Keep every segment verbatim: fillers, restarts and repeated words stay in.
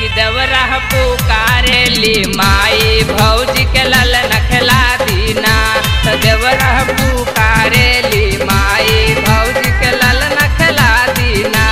देवरा पुकारेली माई भौजी के ललन खिला दीना। तो देवरा पुकारेली माई भौजी के ललन खिला दीना।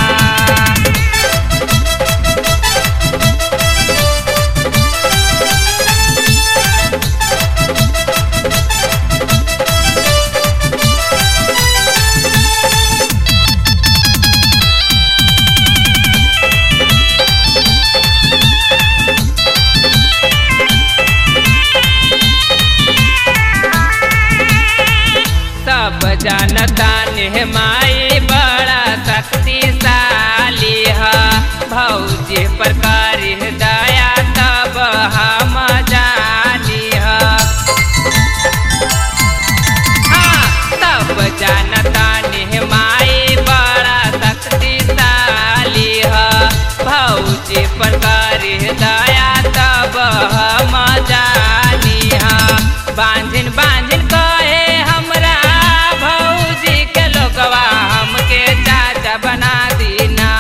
सब जानता ने माई बड़ा शक्तिशाली है। भौजी पर करी दया तब हम जानी है। हाँ, सब जानता ने माई बड़ा शक्तिशाली है। भौजी पर करी दया तब हम जानी है। बांझिन बांझिन कहे हमरा भौजी के लोगवा हमके चाचा बना दीना।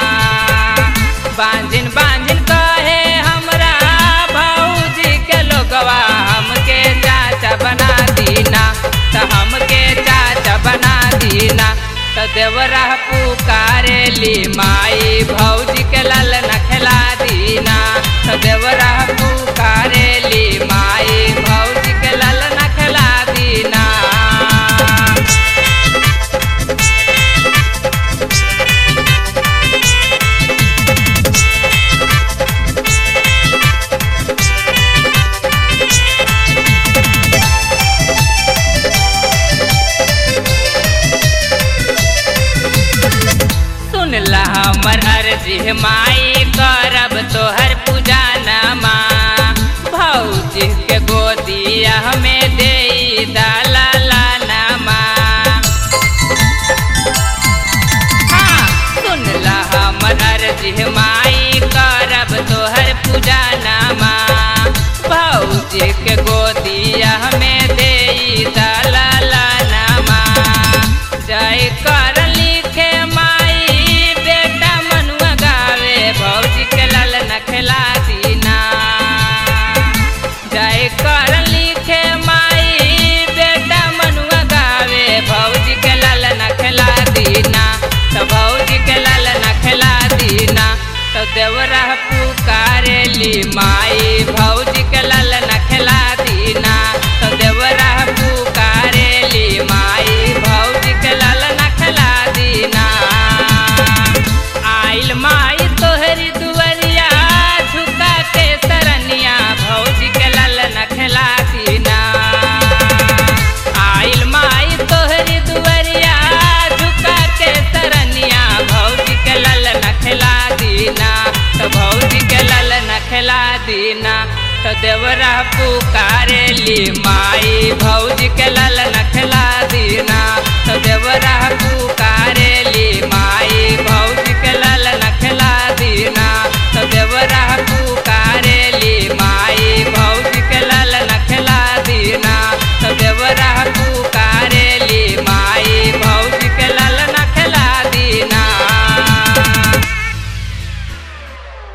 बांझिन बांझिन कहे हमरा भौजी के लोगवा हमके चाचा बना दीना। तो हमके चाचा बना दीना। तो देवरा पुकारेली माई भौजी के ललन खिला दीना। तो देवरा पुकारेली माई भौजी के ललन खिला दीना। सुनला हमर अर्जी माई करब तोहर पूजा नमा। भौजी के गोदिया हमें दे दलाला नमा। हाँ, सुनला हमर अर्जी माई करब तोहर पूजा नमा। भौजी के गोदिया हमें दे दलाला नमा। जय कर लिखे माई बेटा मनुआ गावे भौजी के ललन खिला दीना। जय कर लिखे माई बेटा मनुआ गावे भौजी के ललन खिला दीना। तो भौजी के ललन खिला दीना। तो देवरा पुकारेली माई भौजी के ललन खिला दीना। तो देवरा पुकारेली माई भौजी के ललन खिला दीना। आइल माई तोहरी दुआरिया झुका के सरनिया भौजी के ललन खिला दीना। आइल माई तोहरी दुआरिया झुका के सरनिया भौजी के ललन खिला दीना। तो भौजी के ललन खिला दीना। तो देवरा पुकारेली माई भौजी के ललन